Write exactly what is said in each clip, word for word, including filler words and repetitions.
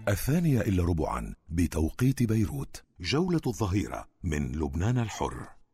الثانية إلا ربعا بتوقيت بيروت. جولة الظهيرة من لبنان الحر.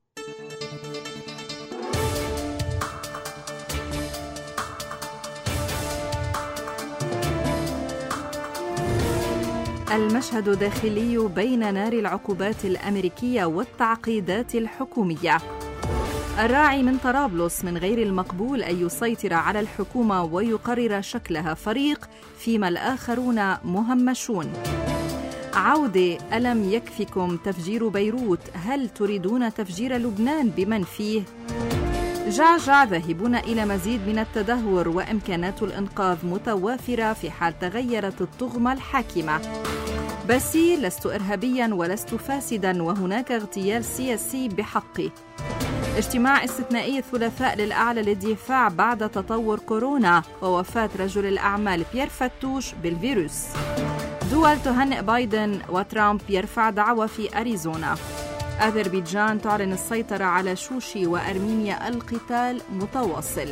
المشهد داخلي بين نار العقوبات الأمريكية والتعقيدات الحكومية. الراعي من طرابلس: من غير المقبول أن يسيطر على الحكومة ويقرر شكلها فريق، فيما الآخرون مهمشون. عودة: ألم يكفكم تفجير بيروت؟ هل تريدون تفجير لبنان بمن فيه؟ جعجع: ذاهبون إلى مزيد من التدهور وإمكانات الإنقاذ متوافرة في حال تغيرت الطغمة الحاكمة. باسيل: لست إرهابياً ولست فاسداً وهناك اغتيال سياسي بحقي. اجتماع استثنائي الثلاثاء للأعلى للدفاع بعد تطور كورونا ووفاة رجل الأعمال بيير فتوش بالفيروس. دول تهنئ بايدن وترامب يرفع دعوى في أريزونا. أذربيجان تعلن السيطرة على شوشي وأرمينيا القتال متواصل.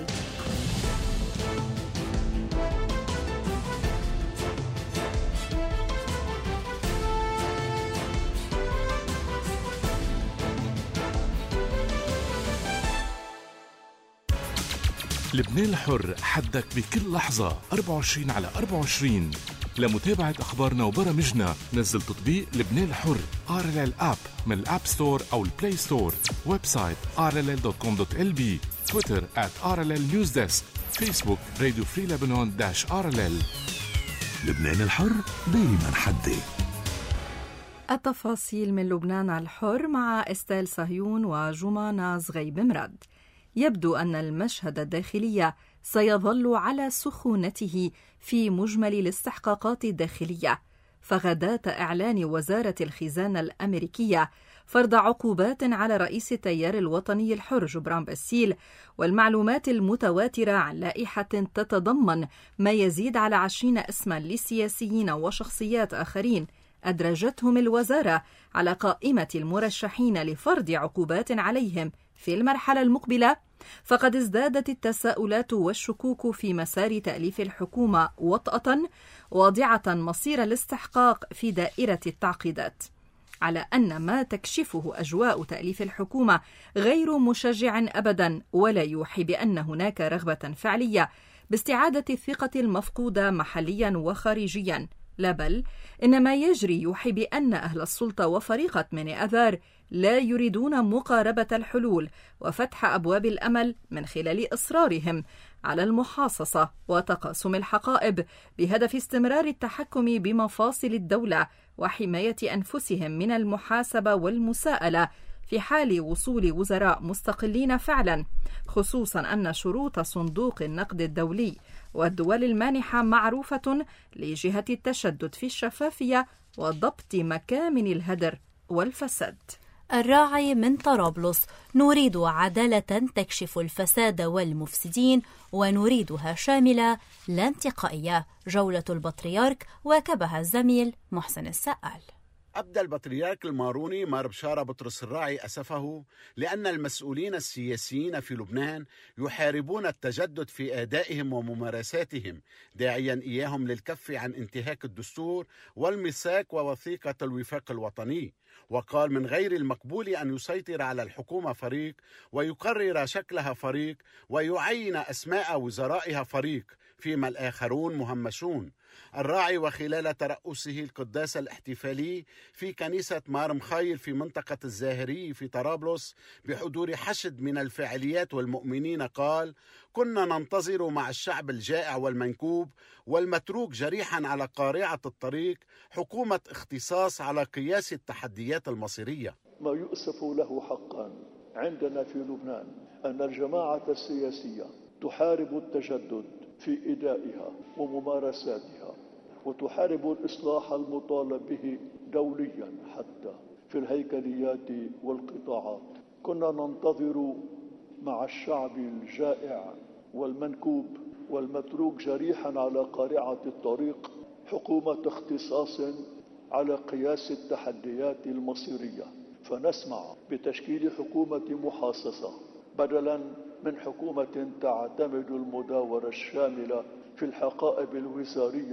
لبنان الحر، حدك بكل لحظة أربعة وعشرين على أربعة وعشرين. لمتابعة أخبارنا وبرامجنا نزل تطبيق لبنان الحر آر إل إل آب من الآب ستور أو البلاي ستور. ويب سايت آر إل إل دوت كوم دوت إل بي. تويتر آت آر إل إل نيوز ديسك. فيسبوك راديو فري لبنان داش آر إل إل. لبنان الحر دائما حدي. التفاصيل من لبنان الحر مع استيل صهيون وجمانة زغيب مراد. يبدو أن المشهد الداخلي سيظل على سخونته في مجمل الاستحقاقات الداخلية، فغداة إعلان وزارة الخزانة الأمريكية فرض عقوبات على رئيس التيار الوطني الحر جبران باسيل، والمعلومات المتواترة عن لائحة تتضمن ما يزيد على عشرين اسما لسياسيين وشخصيات آخرين أدرجتهم الوزارة على قائمة المرشحين لفرض عقوبات عليهم في المرحلة المقبلة، فقد ازدادت التساؤلات والشكوك في مسار تأليف الحكومة وطأة واضعة مصير الاستحقاق في دائرة التعقيدات، على أن ما تكشفه أجواء تأليف الحكومة غير مشجع أبدا، ولا يوحي بأن هناك رغبة فعلية باستعادة الثقة المفقودة محليا وخارجيا، لا بل إن ما يجري يوحي بأن أهل السلطة وفريق مني آذار لا يريدون مقاربة الحلول وفتح أبواب الأمل من خلال إصرارهم على المحاصصة وتقاسم الحقائب بهدف استمرار التحكم بمفاصل الدولة وحماية أنفسهم من المحاسبة والمساءلة في حال وصول وزراء مستقلين فعلا، خصوصا أن شروط صندوق النقد الدولي والدول المانحة معروفة لجهة التشدد في الشفافية وضبط مكامن الهدر والفساد. الراعي من طرابلس: نريد عدالة تكشف الفساد والمفسدين ونريدها شاملة لا انتقائية. جولة البطريرك واكبها الزميل محسن السائل. أبدى البطريرك الماروني مار بشارة بطرس الراعي أسفه لأن المسؤولين السياسيين في لبنان يحاربون التجدد في أدائهم وممارساتهم، داعيا إياهم للكف عن انتهاك الدستور والميثاق ووثيقة الوفاق الوطني، وقال من غير المقبول أن يسيطر على الحكومة فريق ويقرر شكلها فريق ويعين أسماء وزرائها فريق، فيما الآخرون مهمشون. الراعي وخلال ترأسه القداس الاحتفالي في كنيسة مار مخيل في منطقة الزاهري في طرابلس بحضور حشد من الفاعليات والمؤمنين قال: كنا ننتظر مع الشعب الجائع والمنكوب والمتروك جريحا على قارعة الطريق حكومة اختصاص على قياس التحديات المصيرية. ما يؤسف له حقا عندنا في لبنان أن الجماعة السياسية تحارب التجدد في إدائها وممارساتها، وتحارب الإصلاح المطالب به دوليا حتى في الهيكليات والقطاعات. كنا ننتظر مع الشعب الجائع والمنكوب والمتروك جريحا على قارعة الطريق حكومة اختصاص على قياس التحديات المصيرية، فنسمع بتشكيل حكومة محاصصة بدلا من حكومة تعتمد المداورة الشاملة في الحقائب الوزارية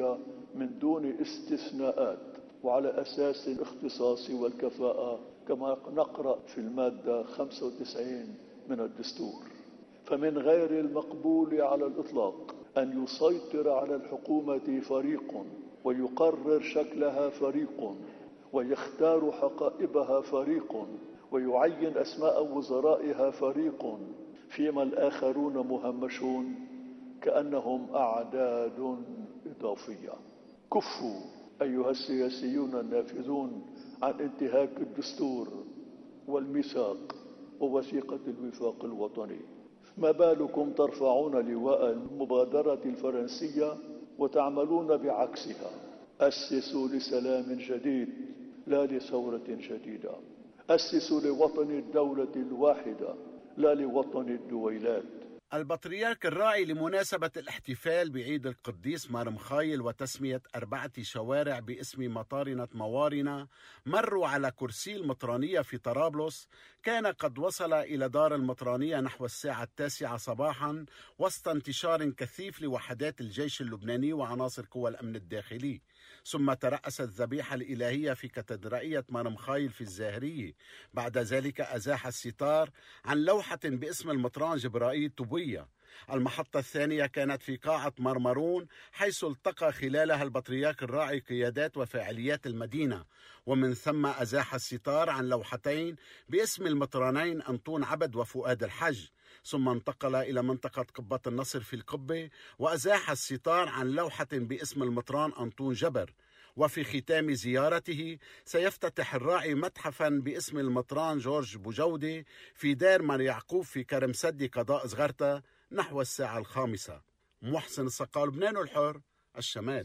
من دون استثناءات وعلى أساس الاختصاص والكفاءة كما نقرأ في المادة خمسة وتسعين من الدستور. فمن غير المقبول على الإطلاق أن يسيطر على الحكومة فريق ويقرر شكلها فريق ويختار حقائبها فريق ويعين أسماء وزرائها فريق، فيما الآخرون مهمشون كأنهم أعداد إضافية. كفوا أيها السياسيون النافذون عن انتهاك الدستور والميثاق ووثيقة الوفاق الوطني. ما بالكم ترفعون لواء المبادرة الفرنسية وتعملون بعكسها؟ أسسوا لسلام جديد لا لثورة جديدة، أسسوا لوطن الدولة الواحدة لا لوطن الدويلات. البطريرك الراعي لمناسبة الاحتفال بعيد القديس مار مخايل وتسمية أربعة شوارع باسم مطارنة موارنة مروا على كرسي المطرانية في طرابلس، كان قد وصل إلى دار المطرانية نحو الساعة التاسعة صباحا وسط انتشار كثيف لوحدات الجيش اللبناني وعناصر قوى الأمن الداخلي، ثم ترأس الذبيحة الإلهية في كاتدرائية مار مخايل في الزاهرية. بعد ذلك أزاح الستار عن لوحة باسم المطران جبرائيل طبوية. المحطة الثانية كانت في قاعة مرمرون، حيث التقى خلالها البطريرك الراعي قيادات وفاعليات المدينة، ومن ثم أزاح الستار عن لوحتين باسم المطرانين أنطون عبد وفؤاد الحج، ثم انتقل إلى منطقة قبة النصر في القبة وأزاح الستار عن لوحة باسم المطران أنطون جبر. وفي ختام زيارته سيفتتح الراعي متحفا باسم المطران جورج بوجودة في دار مار يعقوب في كرم سدي قضاء زغرتا نحو الساعة الخامسة. محسن الصقال، لبنان الحر، الشمال.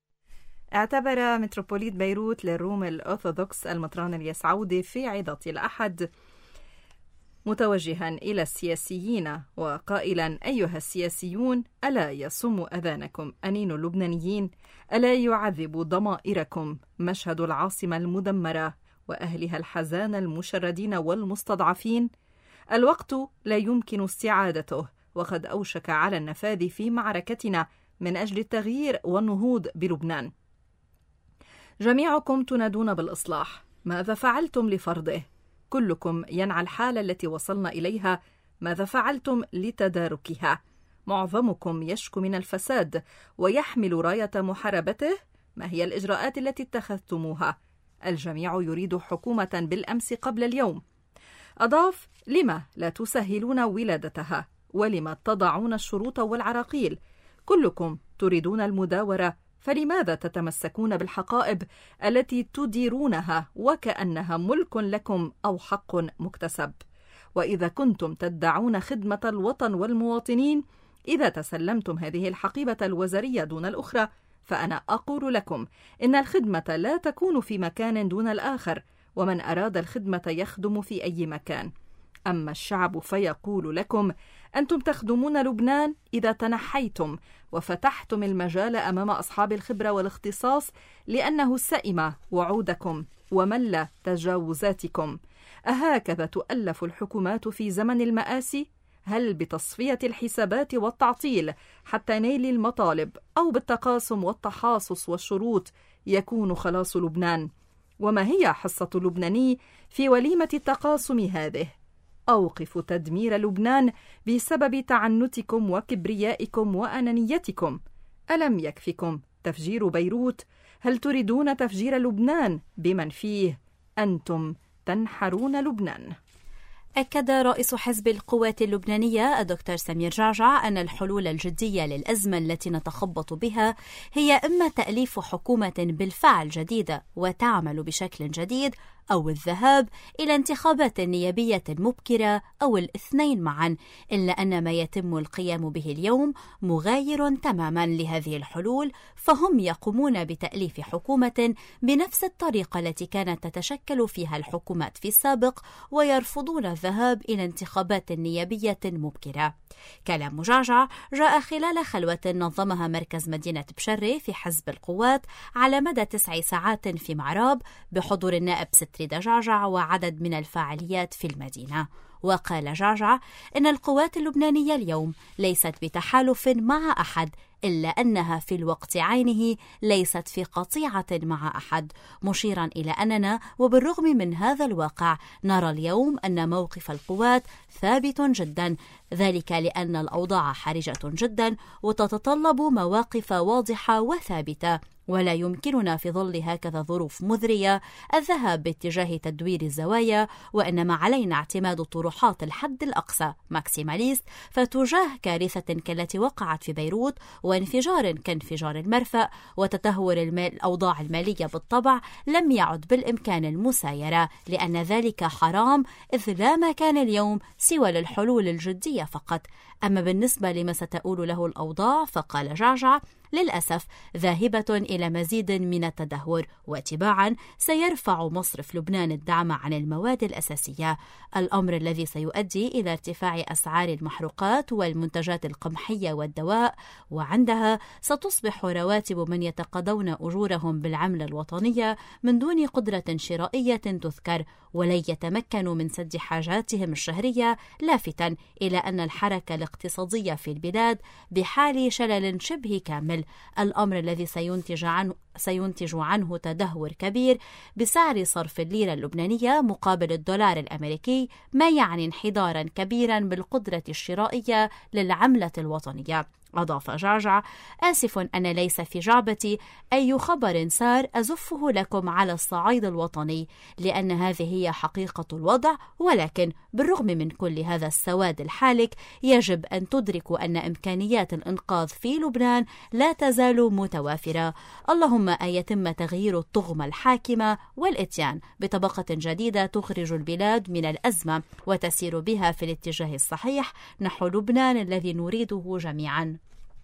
اعتبر متروبوليت بيروت للروم الأرثوذكس المطران الياس عودة في عظة الأحد متوجها إلى السياسيين وقائلا: أيها السياسيون، ألا يصم أذانكم أنين اللبنانيين؟ ألا يعذب ضمائركم مشهد العاصمة المدمرة وأهلها الحزان المشردين والمستضعفين؟ الوقت لا يمكن استعادته، وقد أوشك على النفاذ في معركتنا من أجل التغيير والنهوض بلبنان. جميعكم تنادون بالإصلاح، ماذا فعلتم لفرضه؟ كلكم ينعى الحالة التي وصلنا إليها، ماذا فعلتم لتداركها؟ معظمكم يشكو من الفساد ويحمل راية محاربته، ما هي الإجراءات التي اتخذتموها؟ الجميع يريد حكومة بالأمس قبل اليوم. أضاف: لما لا تسهلون ولادتها؟ ولما تضعون الشروط والعراقيل؟ كلكم تريدون المداورة، فلماذا تتمسكون بالحقائب التي تديرونها وكأنها ملك لكم أو حق مكتسب؟ وإذا كنتم تدعون خدمة الوطن والمواطنين، إذا تسلمتم هذه الحقيبة الوزرية دون الأخرى، فأنا أقول لكم إن الخدمة لا تكون في مكان دون الآخر، ومن أراد الخدمة يخدم في أي مكان. أما الشعب فيقول لكم: أنتم تخدمون لبنان إذا تنحيتم وفتحتم المجال أمام أصحاب الخبرة والاختصاص، لأنه سئم وعودكم ومل تجاوزاتكم. أهكذا تؤلف الحكومات في زمن المآسي؟ هل بتصفية الحسابات والتعطيل حتى نيل المطالب، أو بالتقاسم والتحاصص والشروط يكون خلاص لبنان؟ وما هي حصة اللبناني في وليمة التقاسم هذه؟ أوقفوا تدمير لبنان بسبب تعنتكم وكبريائكم وأنانيتكم. ألم يكفكم تفجير بيروت؟ هل تريدون تفجير لبنان بمن فيه؟ أنتم تنحرون لبنان. أكد رئيس حزب القوات اللبنانية الدكتور سمير جعجع أن الحلول الجدية للأزمة التي نتخبط بها هي إما تأليف حكومة بالفعل جديدة وتعمل بشكل جديد، أو الذهاب إلى انتخابات نيابية مبكرة، أو الاثنين معا، إلا أن ما يتم القيام به اليوم مغاير تماما لهذه الحلول، فهم يقومون بتأليف حكومة بنفس الطريقة التي كانت تتشكل فيها الحكومات في السابق، ويرفضون الذهاب إلى انتخابات نيابية مبكرة. كلام جعجع جاء خلال خلوة نظمها مركز مدينة بشري في حزب القوات على مدى تسع ساعات في معراب بحضور النائب ست رضا جعجع وعدد من الفاعليات في المدينة. وقال جعجع إن القوات اللبنانية اليوم ليست بتحالف مع أحد، إلا أنها في الوقت عينه ليست في قطيعة مع أحد، مشيرا إلى أننا وبالرغم من هذا الواقع نرى اليوم أن موقف القوات ثابت جدا، ذلك لأن الأوضاع حرجة جدا وتتطلب مواقف واضحة وثابتة، ولا يمكننا في ظل هكذا ظروف مذرية الذهاب باتجاه تدوير الزوايا، وإنما علينا اعتماد طروحات الحد الأقصى ماكسيماليست، فتجاه كارثة كالتي وقعت في بيروت وانفجار كانفجار المرفأ وتدهور الأوضاع المالية بالطبع لم يعد بالإمكان المسايرة، لأن ذلك حرام، إذ لا مكان اليوم سوى للحلول الجدية فقط. أما بالنسبة لما ستؤول له الأوضاع فقال جعجع للأسف ذاهبة إلى مزيد من التدهور، واتباعا سيرفع مصرف لبنان الدعم عن المواد الأساسية، الأمر الذي سيؤدي إلى ارتفاع أسعار المحروقات والمنتجات القمحية والدواء، وعندها ستصبح رواتب من يتقاضون أجورهم بالعملة الوطنية من دون قدرة شرائية تذكر، ولن يتمكنوا من سد حاجاتهم الشهرية، لافتا إلى أن الحركة الاقتصادية في البلاد بحال شلل شبه كامل، الأمر الذي سينتج عنه سينتج عنه تدهور كبير بسعر صرف الليرة اللبنانية مقابل الدولار الأمريكي، ما يعني انحدارا كبيرا بالقدرة الشرائية للعملة الوطنية. أضاف جعجع: آسف أن ليس في جعبتي أي خبر سار أزفه لكم على الصعيد الوطني، لأن هذه هي حقيقة الوضع، ولكن بالرغم من كل هذا السواد الحالك يجب أن تدركوا أن إمكانيات الإنقاذ في لبنان لا تزال متوافرة، اللهم أن يتم تغيير الطغمة الحاكمة والإتيان بطبقة جديدة تخرج البلاد من الأزمة وتسير بها في الاتجاه الصحيح نحو لبنان الذي نريده جميعا.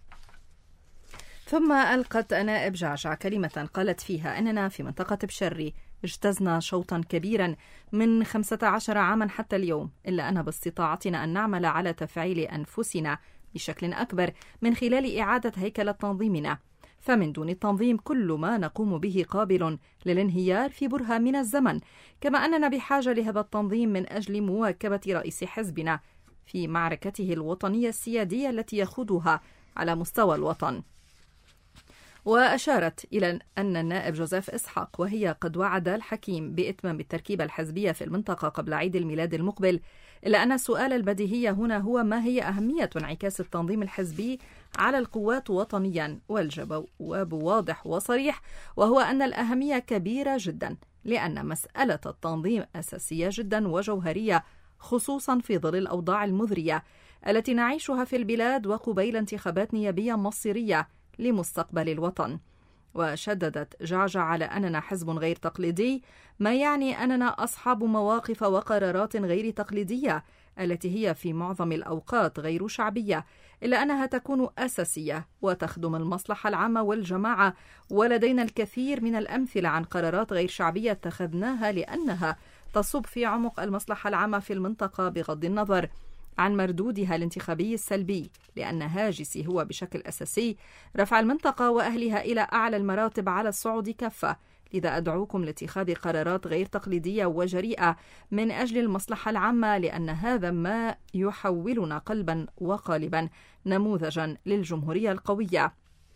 ثم ألقت نائب جعجع كلمة قالت فيها أننا في منطقة بشري اجتزنا شوطا كبيرا من خمسة عشر عاما حتى اليوم، إلا أن باستطاعتنا أن نعمل على تفعيل أنفسنا بشكل أكبر من خلال إعادة هيكلة تنظيمنا، فمن دون التنظيم كل ما نقوم به قابل للانهيار في برهة من الزمن، كما أننا بحاجة لهذا التنظيم من أجل مواكبة رئيس حزبنا في معركته الوطنية السيادية التي يخوضها على مستوى الوطن. وأشارت إلى أن النائب جوزيف إسحاق وهي قد وعد الحكيم بإتمام التركيبة الحزبية في المنطقة قبل عيد الميلاد المقبل، إلا أن السؤال البديهي هنا هو ما هي أهمية انعكاس التنظيم الحزبي على القوات وطنيا؟ والجواب واضح وصريح، وهو أن الأهمية كبيرة جدا، لأن مسألة التنظيم أساسية جدا وجوهرية، خصوصا في ظل الأوضاع المذرية التي نعيشها في البلاد وقبيل انتخابات نيابية مصيرية لمستقبل الوطن. وشددت جعجع على أننا حزب غير تقليدي، ما يعني أننا أصحاب مواقف وقرارات غير تقليدية التي هي في معظم الأوقات غير شعبية، إلا أنها تكون أساسية وتخدم المصلحة العامة والجماعة. ولدينا الكثير من الأمثلة عن قرارات غير شعبية اتخذناها لأنها تصب في عمق المصلحة العامة في المنطقة بغض النظر عن مردودها الانتخابي السلبي، لأن هاجسي هو بشكل أساسي رفع المنطقة وأهلها إلى أعلى المراتب على الصعود كافة. لذا أدعوكم لاتخاذ قرارات غير تقليدية وجريئة من أجل المصلحة العامة، لأن هذا ما يحولنا قلبا وقالبا نموذجا للجمهورية القوية.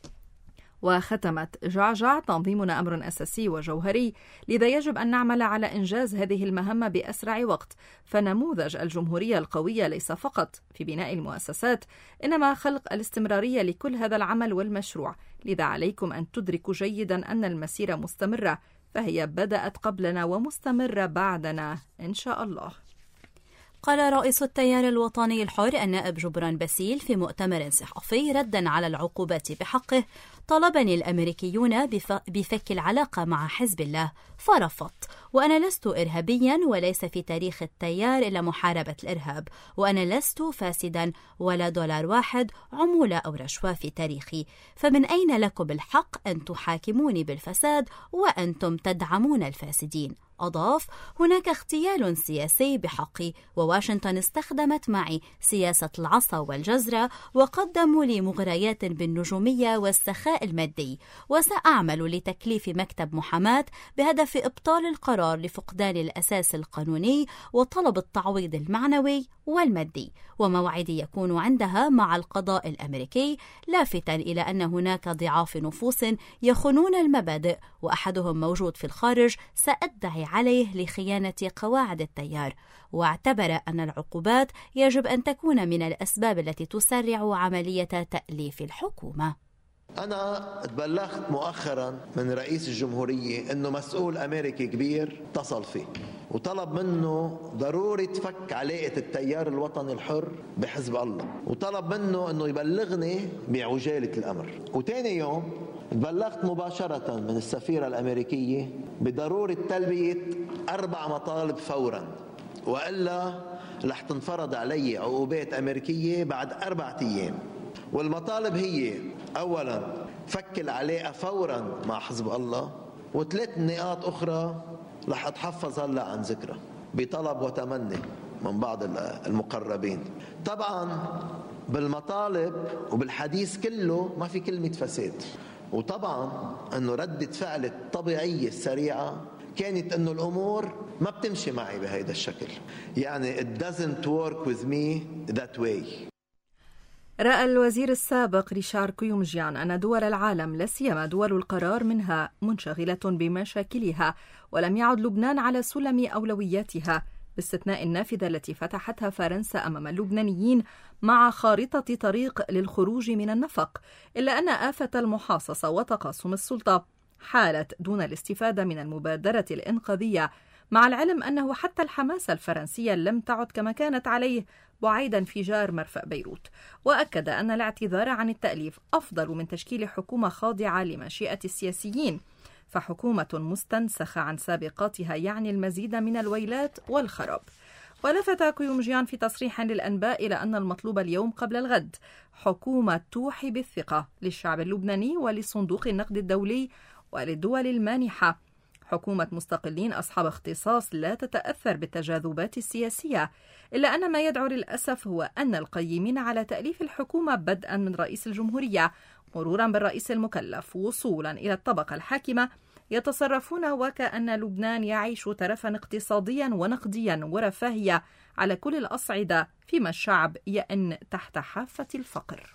وختمت جعجع: تنظيمنا أمر أساسي وجوهري، لذا يجب أن نعمل على إنجاز هذه المهمة بأسرع وقت، فنموذج الجمهورية القوية ليس فقط في بناء المؤسسات، إنما خلق الاستمرارية لكل هذا العمل والمشروع. لذا عليكم أن تدركوا جيدا أن المسيرة مستمرة، فهي بدأت قبلنا ومستمرة بعدنا إن شاء الله. قال رئيس التيار الوطني الحر النائب جبران باسيل في مؤتمر صحفي ردا على العقوبات بحقه: طلبني الأمريكيون بفك العلاقة مع حزب الله فرفضت، وأنا لست إرهابيا وليس في تاريخ التيار إلا محاربة الإرهاب، وأنا لست فاسدا ولا دولار واحد عمولة أو رشوة في تاريخي، فمن أين لكم الحق أن تحاكموني بالفساد وأنتم تدعمون الفاسدين؟ أضاف: هناك اغتيال سياسي بحقي، وواشنطن استخدمت معي سياسة العصا والجزرة، وقدموا لي مغريات بالنجومية والسخاء الإخاء المادي، وسأعمل لتكليف مكتب محاماة بهدف إبطال القرار لفقدان الأساس القانوني وطلب التعويض المعنوي والمادي، وموعدي يكون عندها مع القضاء الأمريكي، لافتا إلى أن هناك ضعاف نفوس يخونون المبادئ وأحدهم موجود في الخارج سأدعي عليه لخيانة قواعد التيار، واعتبر أن العقوبات يجب أن تكون من الأسباب التي تسرع عملية تأليف الحكومة. أنا تبلغت مؤخرا من رئيس الجمهورية أنه مسؤول أمريكي كبير اتصل فيه وطلب منه ضروري تفك علاقة التيار الوطني الحر بحزب الله، وطلب منه أنه يبلغني بعجالة الأمر. وتاني يوم تبلغت مباشرة من السفيرة الأمريكية بضرورة تلبية أربع مطالب فورا، وإلا رح تنفرض علي عقوبات أمريكية بعد أربعة أيام. والمطالب هي: أولا فك العلاقة فورا مع حزب الله، وثلاث نقاط أخرى رح أتحفظ هلا عن ذكرها بطلب وتمني من بعض المقربين. طبعا بالمطالب وبالحديث كله ما في كلمة فساد، وطبعا أنه ردة فعل الطبيعية السريعة كانت أنه الأمور ما بتمشي معي بهذا الشكل، يعني it doesn't work with me that way. رأى الوزير السابق ريشار كيومجيان أن دول العالم لا سيما دول القرار منها منشغلة بمشاكلها، ولم يعد لبنان على سلم أولوياتها، باستثناء النافذة التي فتحتها فرنسا أمام اللبنانيين مع خارطة طريق للخروج من النفق، إلا أن آفة المحاصصة وتقاسم السلطة حالت دون الاستفادة من المبادرة الإنقاذية، مع العلم أنه حتى الحماسة الفرنسية لم تعد كما كانت عليه بعيد انفجار مرفأ بيروت. وأكد أن الاعتذار عن التأليف أفضل من تشكيل حكومة خاضعة لمشيئة السياسيين، فحكومة مستنسخة عن سابقاتها يعني المزيد من الويلات والخراب. ولفت كيومجيان في تصريح للأنباء إلى أن المطلوب اليوم قبل الغد حكومة توحي بالثقة للشعب اللبناني ولصندوق النقد الدولي وللدول المانحة، حكومة مستقلين أصحاب اختصاص لا تتأثر بالتجاذبات السياسية، إلا أن ما يدعو للأسف هو أن القيمين على تأليف الحكومة بدءا من رئيس الجمهورية مرورا بالرئيس المكلف وصولا إلى الطبقة الحاكمة يتصرفون وكأن لبنان يعيش ترفا اقتصاديا ونقديا ورفاهية على كل الأصعدة، فيما الشعب يئن تحت حافة الفقر.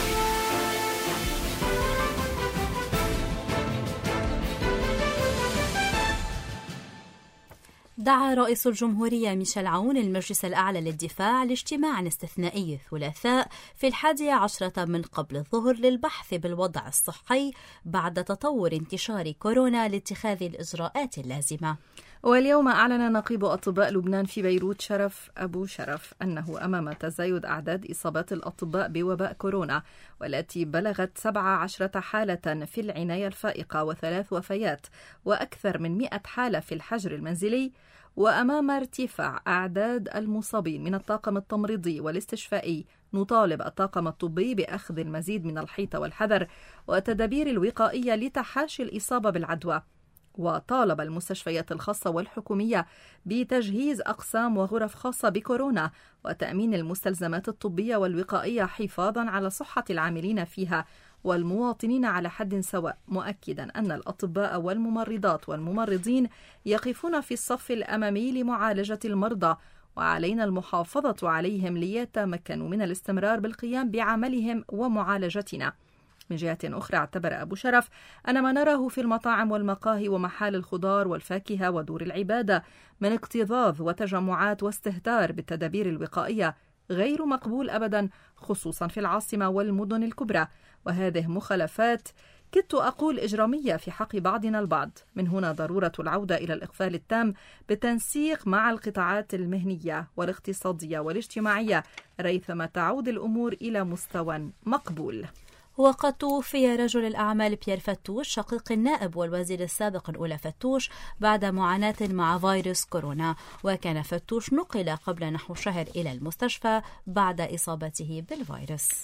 دعا رئيس الجمهورية ميشيل عون المجلس الأعلى للدفاع لاجتماع استثنائي الثلاثاء في الحادية عشرة من قبل الظهر للبحث بالوضع الصحي بعد تطور انتشار كورونا لاتخاذ الإجراءات اللازمة. واليوم أعلن نقيب أطباء لبنان في بيروت شرف أبو شرف أنه أمام تزايد أعداد إصابات الأطباء بوباء كورونا، والتي بلغت سبع عشرة حالة في العناية الفائقة وثلاث وفيات وأكثر من مئة حالة في الحجر المنزلي، وأمام ارتفاع أعداد المصابين من الطاقم التمريضي والاستشفائي، نطالب الطاقم الطبي بأخذ المزيد من الحيطة والحذر والتدابير الوقائية لتحاشي الإصابة بالعدوى. وطالب المستشفيات الخاصة والحكومية بتجهيز أقسام وغرف خاصة بكورونا وتأمين المستلزمات الطبية والوقائية حفاظا على صحة العاملين فيها والمواطنين على حد سواء، مؤكدا أن الأطباء والممرضات والممرضين يقفون في الصف الأمامي لمعالجة المرضى، وعلينا المحافظة عليهم ليتمكنوا من الاستمرار بالقيام بعملهم ومعالجتنا. من جهة أخرى اعتبر أبو شرف أن ما نراه في المطاعم والمقاهي ومحال الخضار والفاكهة ودور العبادة من اكتظاظ وتجمعات واستهتار بالتدابير الوقائية غير مقبول أبدا، خصوصا في العاصمة والمدن الكبرى، وهذه مخالفات كدت أقول إجرامية في حق بعضنا البعض. من هنا ضرورة العودة إلى الإقفال التام بالتنسيق مع القطاعات المهنية والاقتصادية والاجتماعية ريثما تعود الأمور إلى مستوى مقبول. وقد توفي رجل الأعمال بيير فتوش شقيق النائب والوزير السابق الأولى فتوش بعد معاناة مع فيروس كورونا، وكان فتوش نقل قبل نحو شهر إلى المستشفى بعد إصابته بالفيروس.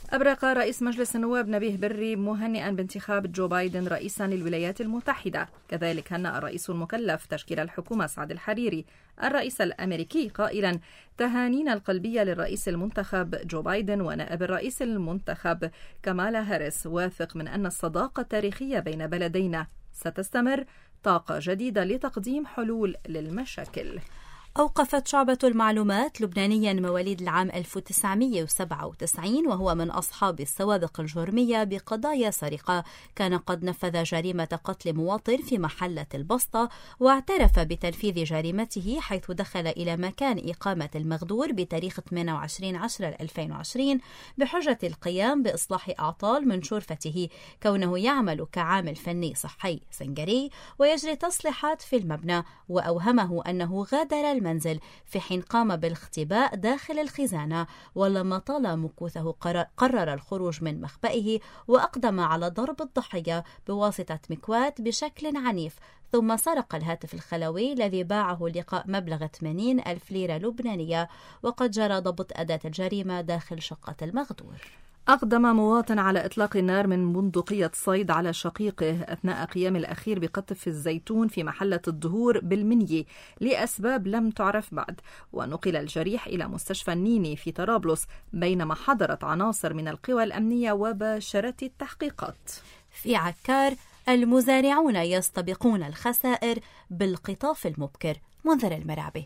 أبرق رئيس مجلس النواب نبيه بري مهنئا بانتخاب جو بايدن رئيسا للولايات المتحدة. كذلك هنأ الرئيس المكلف تشكيل الحكومة سعد الحريري الرئيس الأمريكي قائلا تهانينا القلبية للرئيس المنتخب جو بايدن ونائب الرئيس المنتخب كامالا هاريس، واثق من أن الصداقة التاريخية بين بلدينا ستستمر، طاقة جديدة لتقديم حلول للمشاكل. أوقفت شعبة المعلومات لبنانيا مواليد العام ألف وتسعمئة وسبعة وتسعين وهو من أصحاب السوابق الجرمية بقضايا سرقة، كان قد نفذ جريمة قتل مواطن في محلة البسطة واعترف بتنفيذ جريمته، حيث دخل إلى مكان إقامة المغدور بتاريخ ثمانية وعشرين عشرة ألفين وعشرين بحجة القيام بإصلاح أعطال من شرفته، كونه يعمل كعامل فني صحي سنجري ويجري تصليحات في المبنى، وأوهمه أنه غادر المنزل في حين قام بالاختباء داخل الخزانة، ولما طال مكوثه قرر الخروج من مخبئه وأقدم على ضرب الضحية بواسطة مكواة بشكل عنيف، ثم سرق الهاتف الخلوي الذي باعه لقاء مبلغ ثمانين ألف ليرة لبنانية، وقد جرى ضبط أداة الجريمة داخل شقة المغدور. أقدم مواطن على إطلاق النار من بندقية صيد على شقيقه أثناء قيام الأخير بقطف الزيتون في محلة الدهور بالمنيي لأسباب لم تعرف بعد، ونقل الجريح إلى مستشفى النيني في طرابلس بينما حضرت عناصر من القوى الأمنية وباشرت التحقيقات. في عكار المزارعون يستبقون الخسائر بالقطاف المبكر. منذر المرعبي.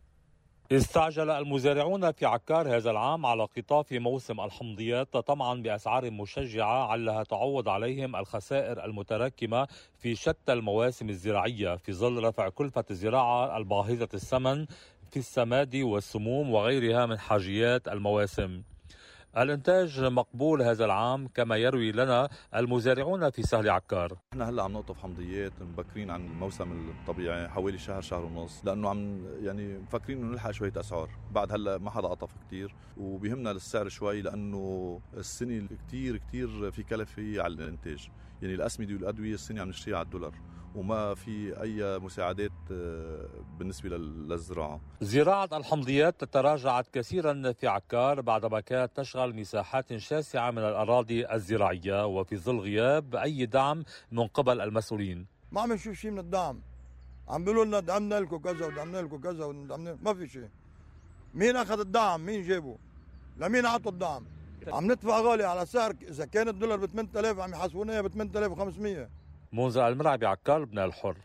استعجل المزارعون في عكار هذا العام على قطاف موسم الحمضيات طمعا بأسعار مشجعة علها تعوض عليهم الخسائر المتراكمة في شتى المواسم الزراعية في ظل رفع كلفة الزراعة الباهظة الثمن في السماد والسموم وغيرها من حاجيات المواسم. الانتاج مقبول هذا العام كما يروي لنا المزارعون في سهل عكار. احنا هلا عم نقطف حمضيات مبكرين عن الموسم الطبيعي حوالي شهر شهر ونص، لانه عم يعني مفكرين انه نلحق شويه اسعار، بعد هلا ما حدا قطف كثير وبيهمنا السعر شوي لانه السنه كثير كثير في كلفه على الانتاج، يعني الاسمده والادويه السنه عم نشتريها على الدولار وما في أي مساعدات بالنسبة للزراعة. زراعة الحمضيات تراجعت كثيرا في عكار بعدما كانت تشغل مساحات شاسعة من الأراضي الزراعية وفي ظل غياب أي دعم من قبل المسؤولين. ما عم نشوف شيء من الدعم، عم بيقولوا لنا دعمنا لكم كذا ودعمنا لكم كذا ودعمنا، ما في شيء. مين أخذ الدعم؟ مين جابه؟ لمين عطوا الدعم؟ عم ندفع غالي على سعر، إذا كان الدولار ب ثمانية آلاف عم يحاسبونا ب ثمانية آلاف وخمسمئة. منذر المرعبي عكار لبنان الحر.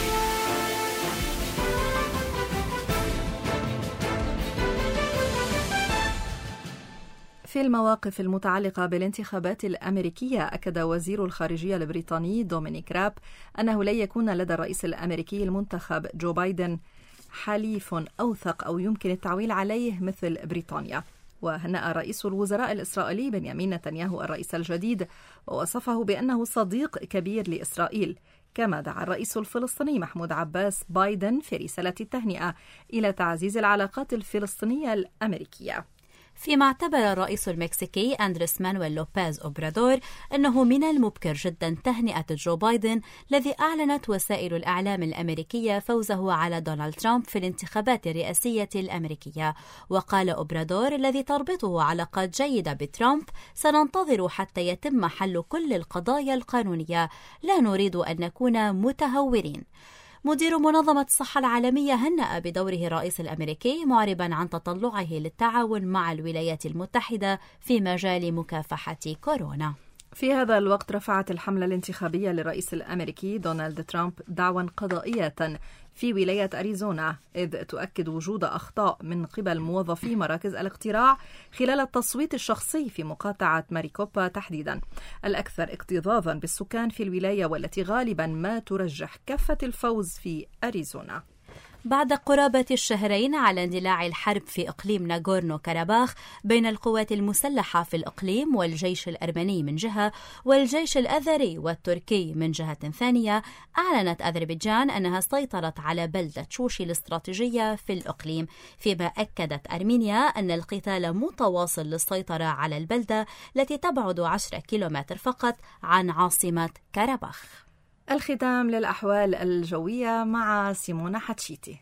في المواقف المتعلقة بالانتخابات الأمريكية، أكد وزير الخارجية البريطاني دومينيك راب أنه لن يكون لدى الرئيس الأمريكي المنتخب جو بايدن حليف أوثق أو يمكن التعويل عليه مثل بريطانيا. وهنأ رئيس الوزراء الإسرائيلي بنيامين نتنياهو الرئيس الجديد ووصفه بأنه صديق كبير لإسرائيل، كما دعا الرئيس الفلسطيني محمود عباس بايدن في رسالة التهنئة إلى تعزيز العلاقات الفلسطينية الأمريكية. فيما اعتبر الرئيس المكسيكي أندريس مانويل لوبيز أوبرادور أنه من المبكر جدا تهنئة جو بايدن الذي أعلنت وسائل الإعلام الأمريكية فوزه على دونالد ترامب في الانتخابات الرئاسية الأمريكية. وقال أوبرادور الذي تربطه علاقات جيدة بترامب: سننتظر حتى يتم حل كل القضايا القانونية، لا نريد أن نكون متهورين. مدير منظمة الصحة العالمية هنأ بدوره الرئيس الأمريكي معربا عن تطلعه للتعاون مع الولايات المتحدة في مجال مكافحة كورونا. في هذا الوقت رفعت الحملة الانتخابية للرئيس الأمريكي دونالد ترامب دعوى قضائية في ولاية أريزونا، إذ تؤكد وجود أخطاء من قبل موظفي مراكز الاقتراع خلال التصويت الشخصي في مقاطعة ماريكوبا تحديدا، الأكثر اكتظاظا بالسكان في الولاية والتي غالبا ما ترجح كفة الفوز في أريزونا. بعد قرابة الشهرين على اندلاع الحرب في إقليم ناغورنو كاراباخ بين القوات المسلحة في الإقليم والجيش الأرمني من جهة والجيش الأذري والتركي من جهة ثانية، أعلنت أذربيجان أنها سيطرت على بلدة شوشي الاستراتيجية في الإقليم، فيما أكدت أرمينيا أن القتال متواصل للسيطرة على البلدة التي تبعد عشرة كيلومتر فقط عن عاصمة كاراباخ. الختام للأحوال الجوية مع سيمونا حتشيتي.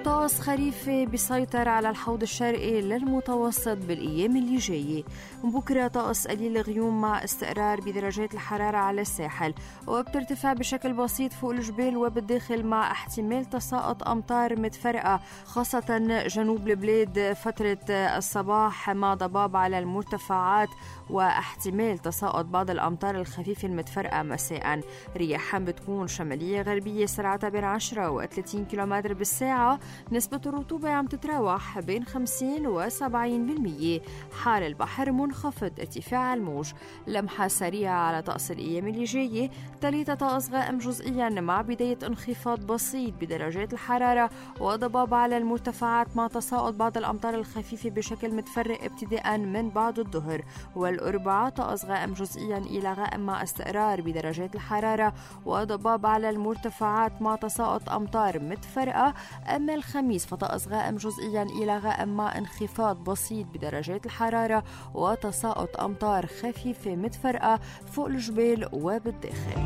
طقس خريفي بيسيطر على الحوض الشرقي للمتوسط بالأيام اللي جاية. بكرة طقس قليل غيوم مع استقرار بدرجات الحرارة على الساحل، وبترتفع بشكل بسيط فوق الجبال وبالداخل مع احتمال تساقط أمطار متفرقة خاصة جنوب البلاد فترة الصباح مع ضباب على المرتفعات واحتمال تساقط بعض الأمطار الخفيفة المتفرقة مساء. رياح بتكون شمالية غربية سرعتها بين عشرة و ثلاثين كيلومتر بالساعة. نسبة الرطوبة عم تتراوح بين خمسين و سبعين بالمية. حال البحر منخفض، ارتفاع الموج. لمحة سريعة على طقس الأيام اللي جاية. ثلاثة طقس غائم جزئيا مع بداية انخفاض بسيط بدرجات الحرارة وضباب على المرتفعات مع تساقط بعض الأمطار الخفيفة بشكل متفرق ابتداء من بعد الظهر. والأربعاء طقس غائم جزئيا إلى غائم مع استقرار بدرجات الحرارة وضباب على المرتفعات مع تساقط أمطار متفرقة. أما الخميس فطقس غائم جزئيا إلى غائم مع انخفاض بسيط بدرجات الحرارة وتساقط أمطار خفيفة متفرقة فوق الجبال وبالداخل.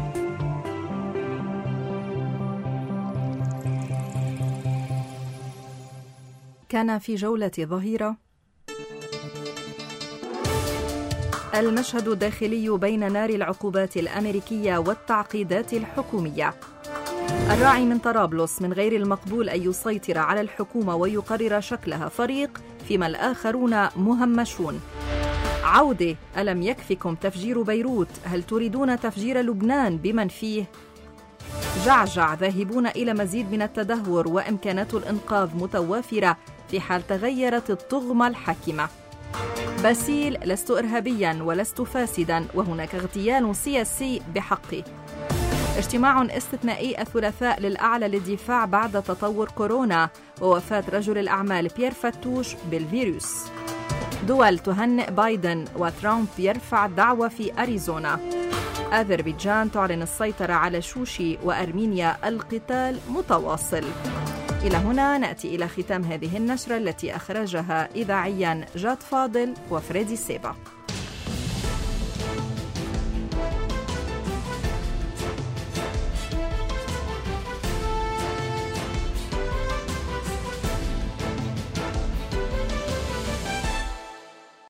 كان في جولة ظهيرة المشهد الداخلي بين نار العقوبات الأمريكية والتعقيدات الحكومية. الراعي من طرابلس: من غير المقبول أن يسيطر على الحكومة ويقرر شكلها فريق، فيما الآخرون مهمشون. عودة: ألم يكفكم تفجير بيروت؟ هل تريدون تفجير لبنان بمن فيه؟ جعجع: ذاهبون إلى مزيد من التدهور وإمكانات الإنقاذ متوافرة في حال تغيرت الطغمة الحاكمة. باسيل: لست إرهابيا ولست فاسدا، وهناك اغتيال سياسي بحقي. اجتماع استثنائي الثلاثاء للأعلى للدفاع بعد تطور كورونا ووفاة رجل الأعمال بيير فاتوش بالفيروس. دول تهنئ بايدن وترامب يرفع دعوة في أريزونا. أذربيجان تعلن السيطرة على شوشي، وأرمينيا القتال متواصل. إلى هنا نأتي إلى ختام هذه النشرة التي أخرجها إذاعيا جاد فاضل وفريدي سيبا.